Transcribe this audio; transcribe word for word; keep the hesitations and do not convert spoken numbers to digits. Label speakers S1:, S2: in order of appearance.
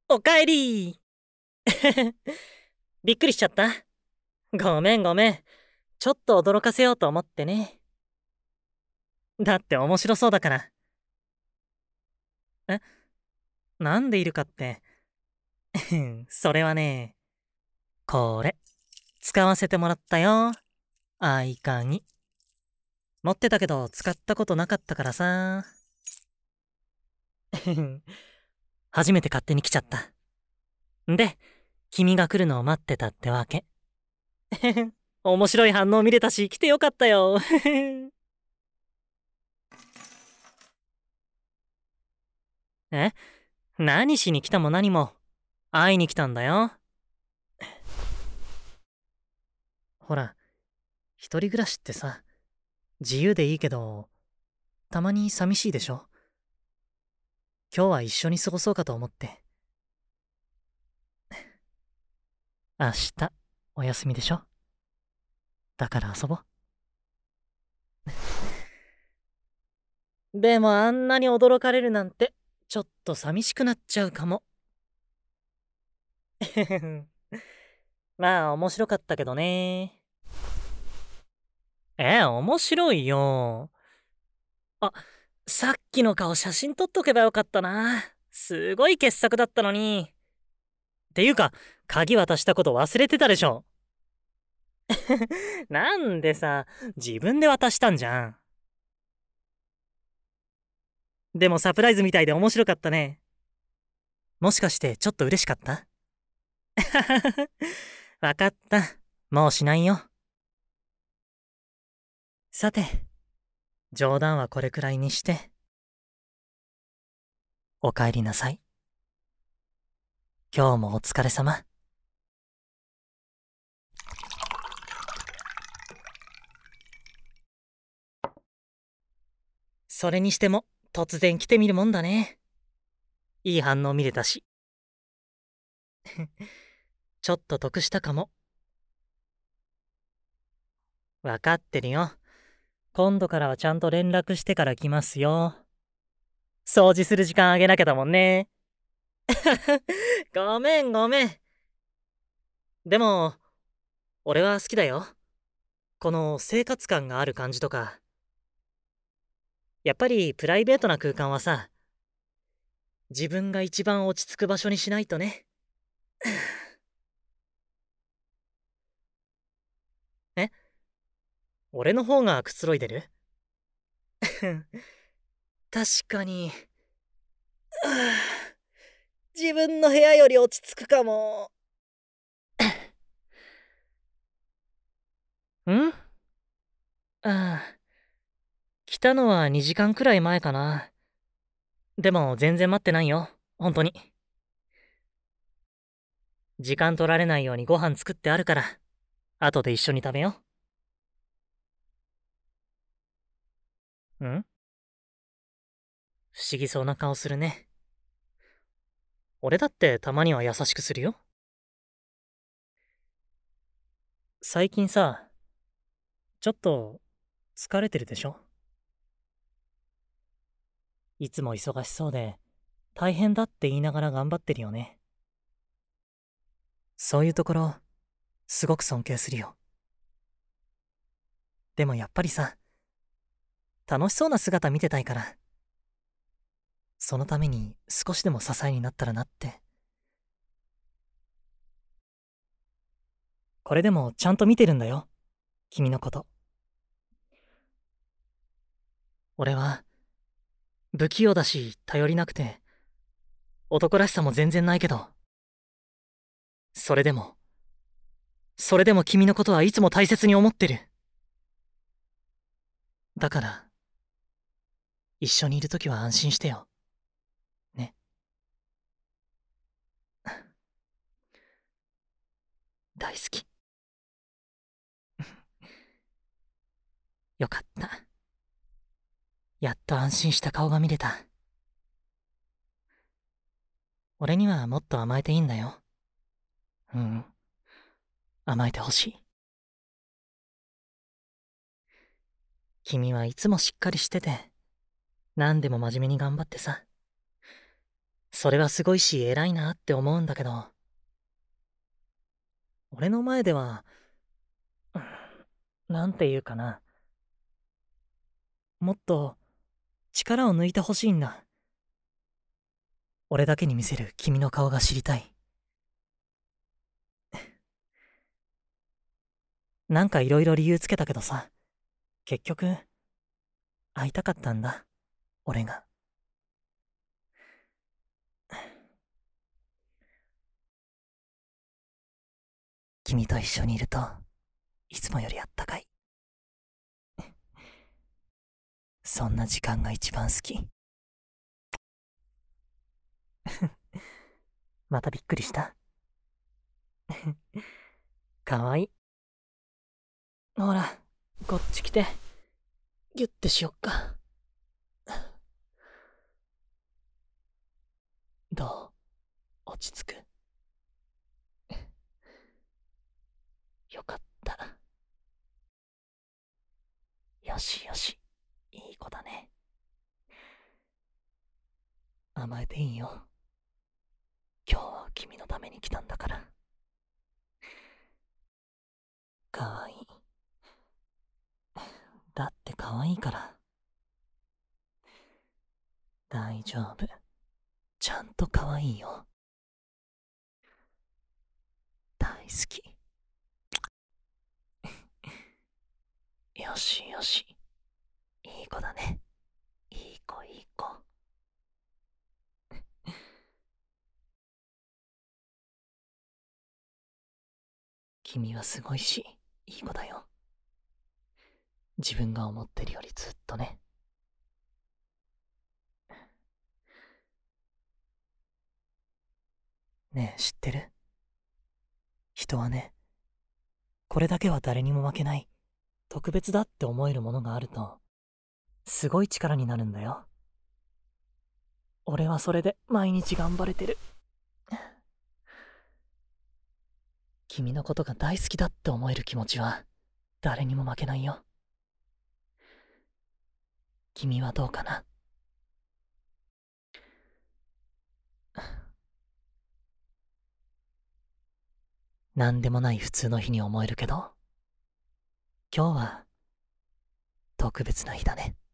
S1: おかえり。びっくりしちゃった。ごめんごめん。ちょっと驚かせようと思ってね。だって面白そうだから。え、なんでいるかって。それはね、これ、使わせてもらったよ。合鍵。持ってたけど使ったことなかったからさ。初めて勝手に来ちゃった。で、君が来るのを待ってたってわけ。面白い反応見れたし、来てよかったよ。え、何しに来たも何も、会いに来たんだよ。ほら、一人暮らしってさ、自由でいいけど、たまに寂しいでしょ。今日は一緒に過ごそうかと思って。明日、お休みでしょ。だから遊ぼう。でもあんなに驚かれるなんて、ちょっと寂しくなっちゃうかも。まあ面白かったけどね。え、面白いよ。あ、さっきの顔写真撮っとけばよかったな。すごい傑作だったのに。っていうか、鍵渡したこと忘れてたでしょ。なんでさ、自分で渡したんじゃん。でもサプライズみたいで面白かったね。もしかしてちょっと嬉しかった？わかった。もうしないよ。さて、冗談はこれくらいにして、お帰りなさい。今日もお疲れ様。それにしても、突然来てみるもんだね。いい反応見れたし。ちょっと得したかも。わかってるよ。今度からはちゃんと連絡してから来ますよ。掃除する時間あげなきゃだもんね。ごめんごめん。でも、俺は好きだよ。この生活感がある感じとか。やっぱりプライベートな空間はさ、自分が一番落ち着く場所にしないとね。え、俺の方がくつろいでる？確かに。自分の部屋より落ち着くかも。ん？ああ、来たのはにじかんくらい前かな。でも全然待ってないよ。本当に。時間取られないようにご飯作ってあるから、後で一緒に食べよう。ん？不思議そうな顔するね。俺だってたまには優しくするよ。最近さ、ちょっと疲れてるでしょ？いつも忙しそうで、大変だって言いながら頑張ってるよね。そういうところ、すごく尊敬するよ。でもやっぱりさ、楽しそうな姿見てたいから、そのために少しでも支えになったらなって。これでもちゃんと見てるんだよ、君のこと。俺は、不器用だし頼りなくて、男らしさも全然ないけど、それでも、それでも君のことはいつも大切に思ってる。だから、一緒にいるときは安心してよ。ね。大好き。よかった。やっと安心した顔が見れた。俺にはもっと甘えていいんだよ。うん。甘えてほしい。君はいつもしっかりしてて、何でも真面目に頑張ってさ。 それはすごいし偉いなって思うんだけど、俺の前では、うんなんていうかな、もっと力を抜いてほしいんだ。俺だけに見せる君の顔が知りたい。なんかいろいろ理由つけたけどさ、結局、会いたかったんだ、俺が。君と一緒にいると、いつもよりあったかい。そんな時間が一番好き。またびっくりした。かわいい。ほら、こっち来て、ギュッてしよっか。どう落ち着く？よかった。よしよし、いい子だね。甘えていいよ。今日は君のために来たんだから。かわいい。だってかわいいから。大丈夫。ちゃんとかわいいよ。大好き。よしよし。いい子だね。いい子いい子。君はすごいし、いい子だよ。自分が思ってるよりずっとね。ねえ、知ってる？人はね、これだけは誰にも負けない、特別だって思えるものがあると、すごい力になるんだよ。俺はそれで毎日頑張れてる。君のことが大好きだって思える気持ちは、誰にも負けないよ。君はどうかな？なんでもない普通の日に思えるけど、今日は特別な日だね。